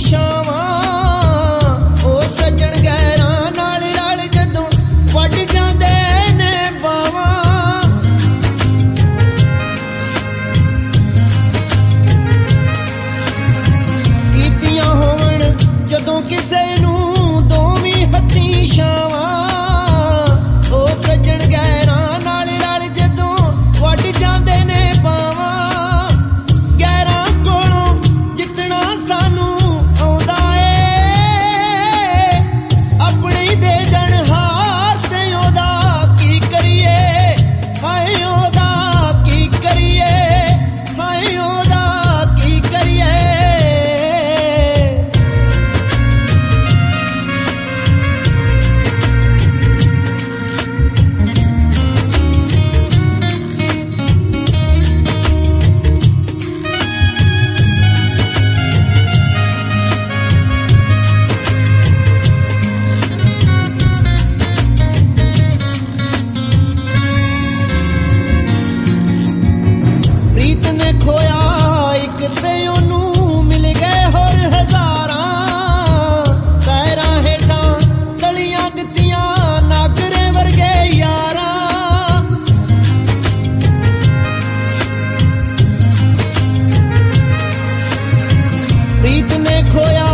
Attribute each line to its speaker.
Speaker 1: ਛਾਵਾਂ ਉਹ ਸੱਜਣ ਗੈਰਾਂ ਨਾਲ ਰਲ ਜਦੋਂ ਵੱਢ ਜਾਂਦੇ ਨੇ ਬਾਵਾਂ। ਕੀਤੀਆਂ ਹੋਵਣ ਜਦੋਂ ਕਿਸੇ ਨੂੰ ਦੋਵੀਂ ਹੱਥੀਂ ਛਾਵਾਂ ਉਹ ਸੱਜਣ ਗੈਰਾਂ ਨਾਲ ਰਲ ਜਦੋਂ ਵੱਢ ਜਾਂਦੇ ਨੇ ਬਾਵਾਂ। ਗੈਰਾਂ ਕੋਲੋਂ ਜਿੱਤਣਾ ਸਾਨੂੰ ਆਉਂਦਾ ਏ ਆਪਣੀ ਦੇ ਜਣ ਹਾਰ ਤੇ ਉਹਦਾ ਕੀ ਕਰੀਏ ਹਾਏ ਉਹਦਾ ਕੀ ਕਰੀਏ ਹਾਏ ਉਹਦਾ ਕੀ ਕਰੀਏ। ਪ੍ਰੀਤ ਨੇ ਖੋਇਆ ਇੱਕ ਤੇ ਉਹਨੂੰ ਮਿਲ ਗਏ ਹੋਰ ਹਜ਼ਾਰਾਂ। ਪੈਰਾਂ ਹੇਠਾਂ ਤਲੀਆਂ ਦਿੱਤੀਆਂ ਨਾਗਰੇ ਵਰਗੇ ਯਾਰਾਂ। ਪ੍ਰੀਤ ਨੇ ਖੋਇਆ